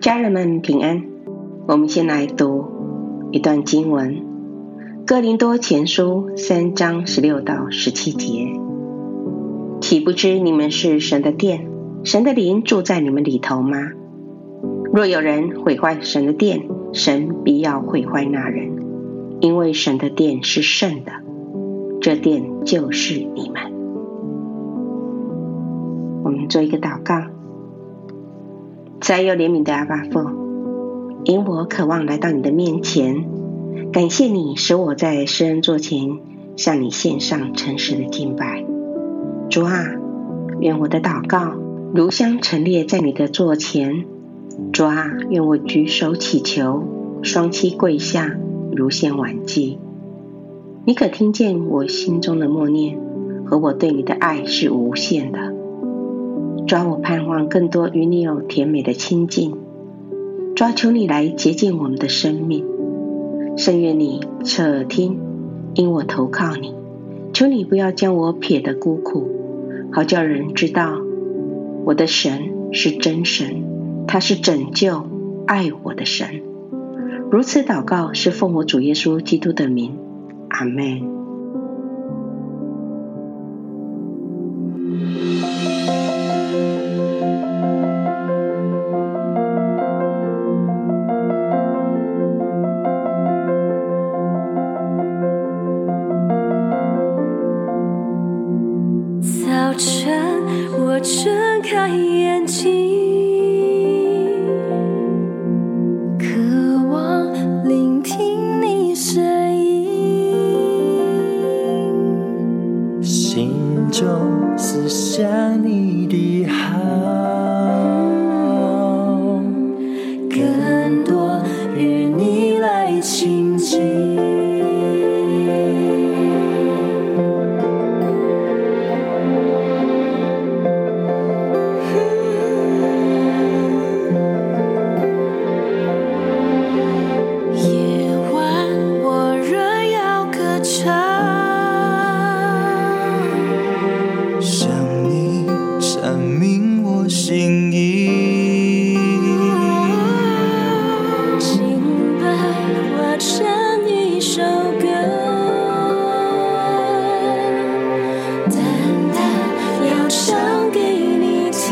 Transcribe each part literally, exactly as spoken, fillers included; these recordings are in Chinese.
家人们平安。我们先来读一段经文，哥林多前书三章十六到十七节。岂不知你们是神的殿，神的灵住在你们里头吗？若有人毁坏神的殿，神必要毁坏那人，因为神的殿是圣的，这殿就是你们。我们做一个祷告。慈爱又怜悯的阿爸父，因我渴望来到你的面前，感谢你使我在施恩座前向你献上诚实的敬拜。主啊，愿我的祷告如香陈列在你的座前。主啊，愿我举手祈求，双膝跪下，如献晚祭。你可听见我心中的默念，和我对你的爱是无限的。主啊，我盼望更多与你有甜美的亲近。主啊，求你来洁净我们的生命，甚愿你侧耳听，因我投靠你。求你不要将我撇得孤苦，好叫人知道我的神是真神，他是拯救爱我的神。如此祷告是奉我主耶稣基督的名，阿们。 早晨我睁开眼睛，渴望聆听你声音， 心中思想你的好， 更多与你来亲近。 心意敬拜化成一首歌，单单要唱给你听。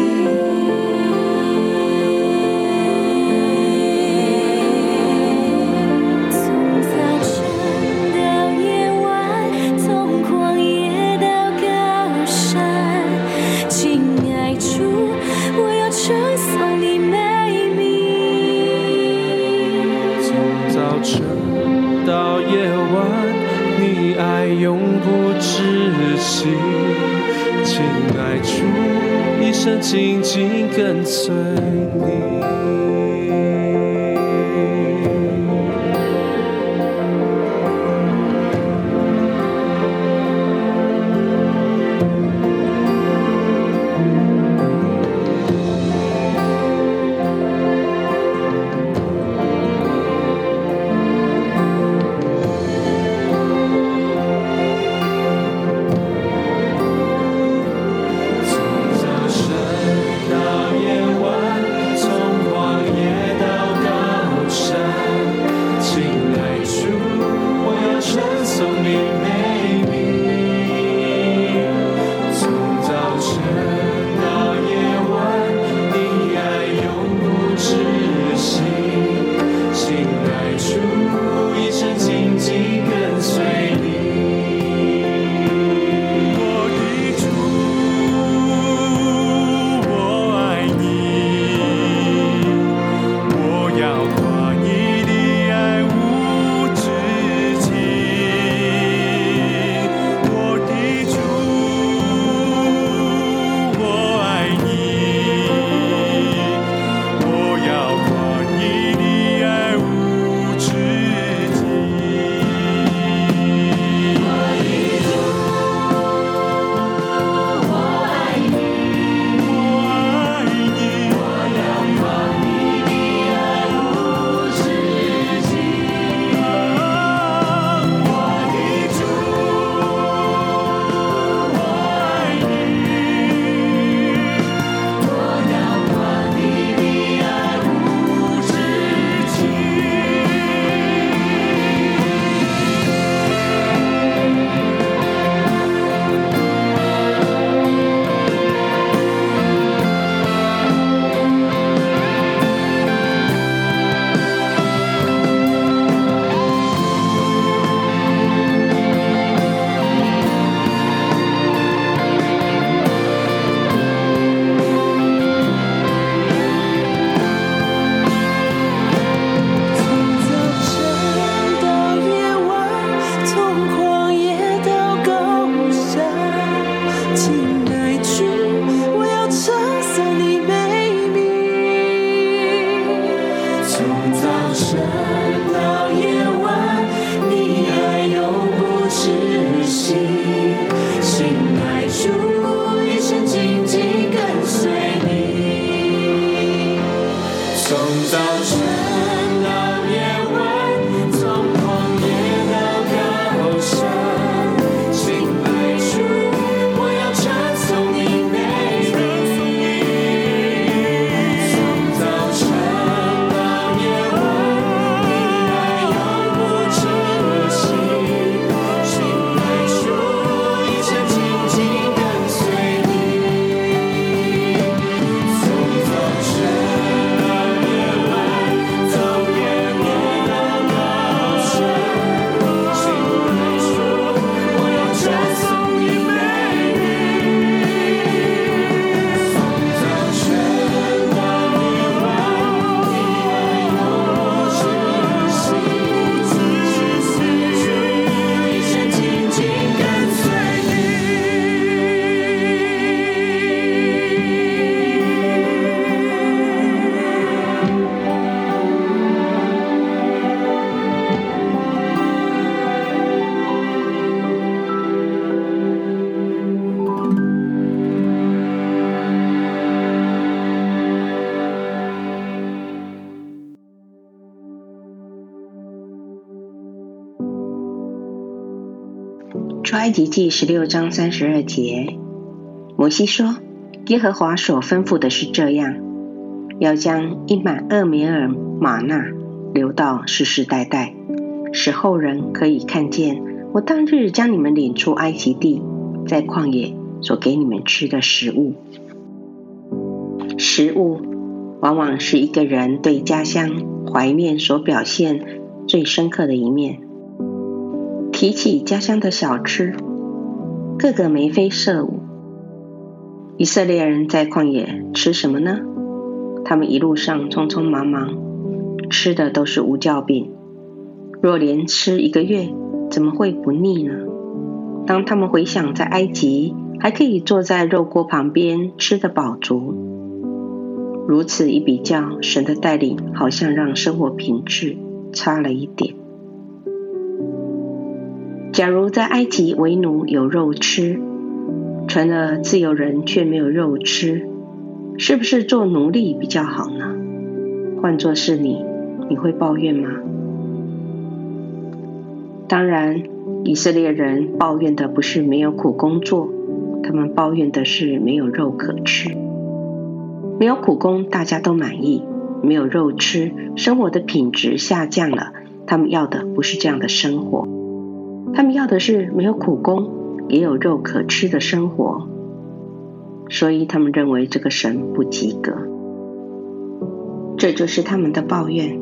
从早晨到夜晚，从旷野到高山，亲爱主，我要称颂你美名。 从早晨到夜晚，你爱永不止息。亲爱主，一生紧紧跟随你。 从晨到夜晚，你爱永不止息。亲爱主，一生紧紧跟随你，从早晨到夜晚，从旷野到高山。亲爱主，我要传颂你美丽。从早晨到夜晚，你爱永不止息。亲爱主，一生紧紧跟随你。从早晨到夜晚，从旷野到高山。亲爱主，我要传颂你美丽。从早晨到夜晚，你爱永不止息。一生紧紧跟随你。 出埃及记十六章三十二节，摩西说，耶和华所吩咐的是这样，要将一满厄米尔玛纳留到世世代代，使后人可以看见我当日将你们领出埃及地，在旷野所给你们吃的食物。食物往往是一个人对家乡怀念所表现最深刻的一面。提起家乡的小吃，个个眉飞色舞。以色列人在旷野吃什么呢？他们一路上匆匆忙忙，吃的都是无酵饼，若连吃一个月，怎么会不腻呢？当他们回想在埃及还可以坐在肉锅旁边吃得饱足，如此一比较，神的带领好像让生活品质差了一点。假如在埃及为奴有肉吃，成了自由人却没有肉吃，是不是做奴隶比较好呢？换作是你，你会抱怨吗？当然，以色列人抱怨的不是没有苦工做，他们抱怨的是没有肉可吃。没有苦工大家都满意，没有肉吃，生活的品质下降了，他们要的不是这样的生活，他们要的是没有苦工也有肉可吃的生活，所以他们认为这个神不及格，这就是他们的抱怨。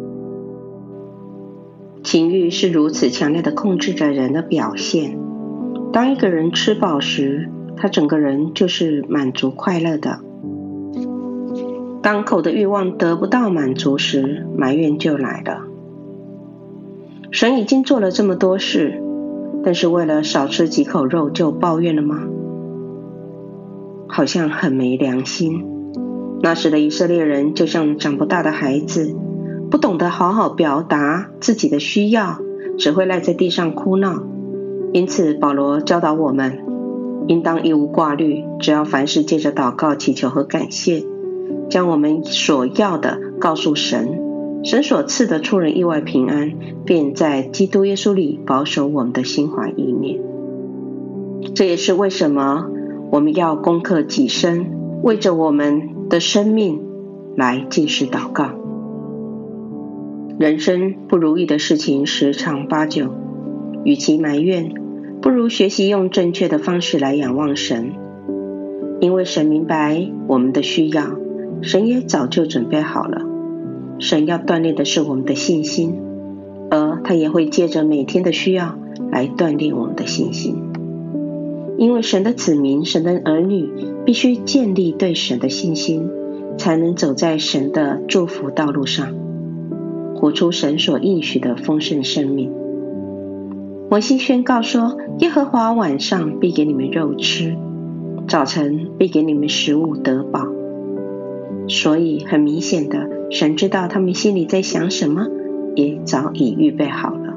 情欲是如此强烈的控制着人的表现，当一个人吃饱时，他整个人就是满足快乐的。当口的欲望得不到满足时，埋怨就来了。神已经做了这么多事，但是为了少吃几口肉就抱怨了吗？好像很没良心。那时的以色列人就像长不大的孩子，不懂得好好表达自己的需要，只会赖在地上哭闹。因此保罗教导我们，应当一无挂虑，只要凡事借着祷告、祈求和感谢，将我们所要的告诉神，神所赐的出人意外平安，便在基督耶稣里保守我们的心怀意念。这也是为什么我们要攻克己身，为着我们的生命来进食祷告。人生不如意的事情十常八九，与其埋怨，不如学习用正确的方式来仰望神。因为神明白我们的需要，神也早就准备好了。神要锻炼的是我们的信心，而他也会借着每天的需要来锻炼我们的信心。因为神的子民、神的儿女必须建立对神的信心，才能走在神的祝福道路上，活出神所应许的丰盛生命。摩西宣告说，耶和华晚上必给你们肉吃，早晨必给你们食物得饱。所以很明显的， 神知道他们心里在想什么，也早已预备好了。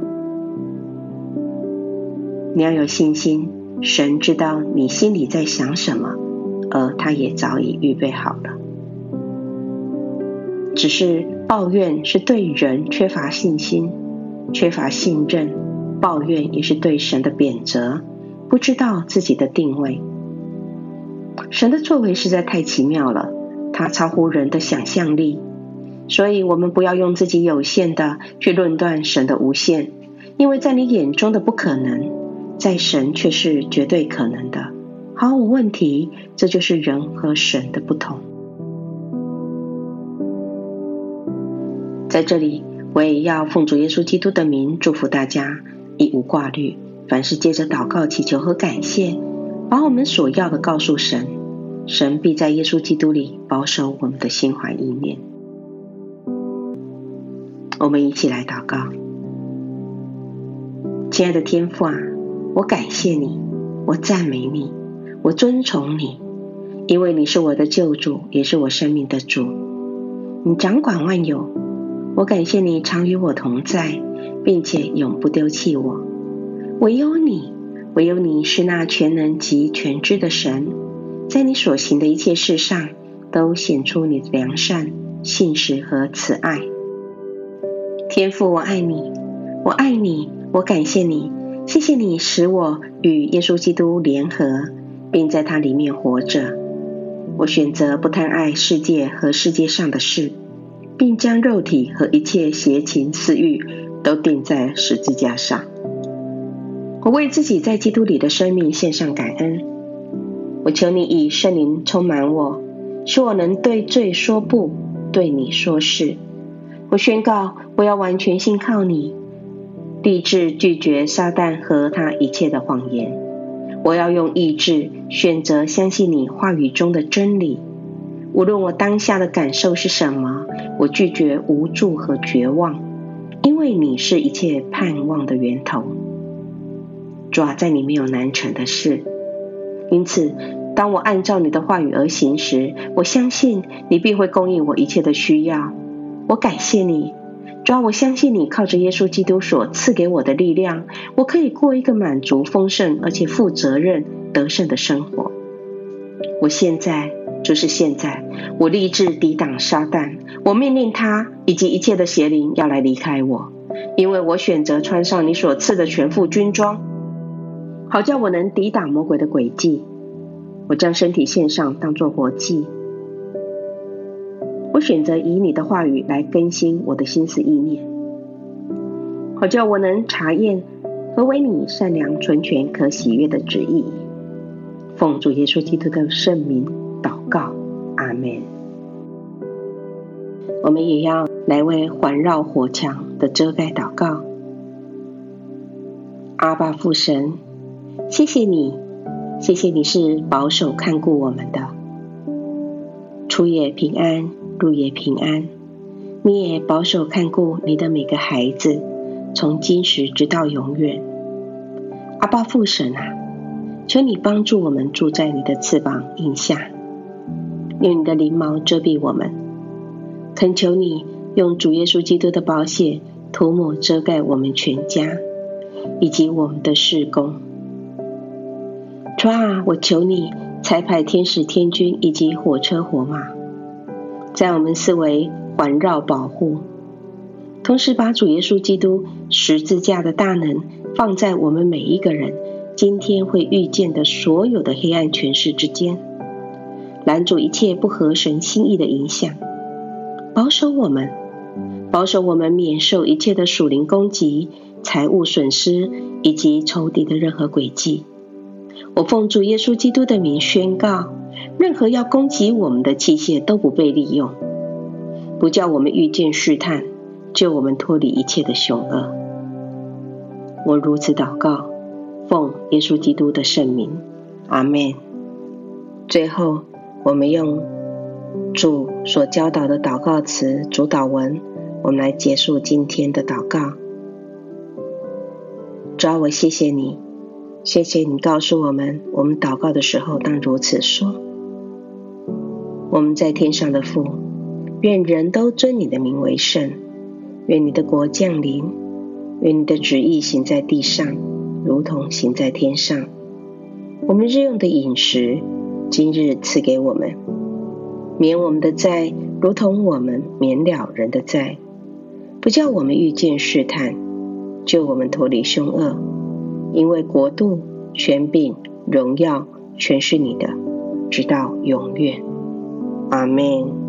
你要有信心，神知道你心里在想什么，而他也早已预备好了。只是抱怨是对人缺乏信心，缺乏信任，抱怨也是对神的贬责，不知道自己的定位。神的作为实在太奇妙了，它超乎人的想象力，所以我们不要用自己有限的去论断神的无限，因为在你眼中的不可能，在神却是绝对可能的，毫无问题。这就是人和神的不同。在这里，我也要奉主耶稣基督的名祝福大家，一无挂虑，凡事借着祷告、祈求和感谢，把我们所要的告诉神，神必在耶稣基督里保守我们的心怀意念。我们一起来祷告。亲爱的天父啊，我感谢你，我赞美你，我尊崇你，因为你是我的救主，也是我生命的主。你掌管万有，我感谢你常与我同在，并且永不丢弃我。唯有你，唯有你是那全能及全知的神，在你所行的一切事上都显出你的良善、信实和慈爱。天父，我爱你，我爱你，我感谢你，谢谢你使我与耶稣基督联合，并在他里面活着。我选择不贪爱世界和世界上的事，并将肉体和一切邪情私欲都钉在十字架上。我为自己在基督里的生命献上感恩。我求你以圣灵充满我，使我能对罪说不，对你说是。我宣告，我要完全信靠你，立志拒绝撒旦和他一切的谎言。我要用意志选择相信你话语中的真理。无论我当下的感受是什么，我拒绝无助和绝望，因为你是一切盼望的源头。主啊，在你没有难成的事。因此，当我按照你的话语而行时，我相信你必会供应我一切的需要。我感谢你，主啊，我相信你靠着耶稣基督所赐给我的力量，我可以过一个满足、丰盛而且负责任、得胜的生活。我现在就是现在，我立志抵挡撒旦，我命令他以及一切的邪灵要来离开我，因为我选择穿上你所赐的全副军装，好叫我能抵挡魔鬼的诡计。我将身体献上当作活祭。我选择以你的话语来更新我的心思意念，好叫我能查验何为你善良、纯全、可喜悦的旨意。奉主耶稣基督的圣名祷告，阿们。我们也要来为环绕火墙的遮盖祷告。阿爸父神，谢谢你，谢谢你是保守看顾我们的，出也平安，入也平安。你也保守看顾你的每个孩子，从今时直到永远。阿爸父神啊，求你帮助我们住在你的翅膀荫下，用你的翎毛遮蔽我们。恳求你用主耶稣基督的宝血涂抹遮盖我们全家以及我们的事工。主啊，我求你差派天使天军以及火车火马，在我们四围环绕保护，同时把主耶稣基督十字架的大能放在我们每一个人今天会遇见的所有的黑暗权势之间，拦阻一切不合神心意的影响，保守我们，保守我们免受一切的属灵攻击、财物损失以及仇敌的任何诡计。我奉主耶稣基督的名宣告，任何要攻击我们的器械都不被利用，不叫我们遇见试探，救我们脱离一切的凶恶。我如此祷告，奉耶稣基督的圣名，阿们。最后，我们用主所教导的祷告词主祷文，我们来结束今天的祷告。主啊，我谢谢你，谢谢你告诉我们，我们祷告的时候当如此说。我们在天上的父， 愿人都尊你的名为圣。愿你的国降临，愿你的旨意行在地上，如同行在天上。我们日用的饮食，今日赐给我们，免我们的债，如同我们免了人的债，不叫我们遇见试探，救我们脱离凶恶。因为国度、权柄、荣耀，全是你的，直到永远。阿们。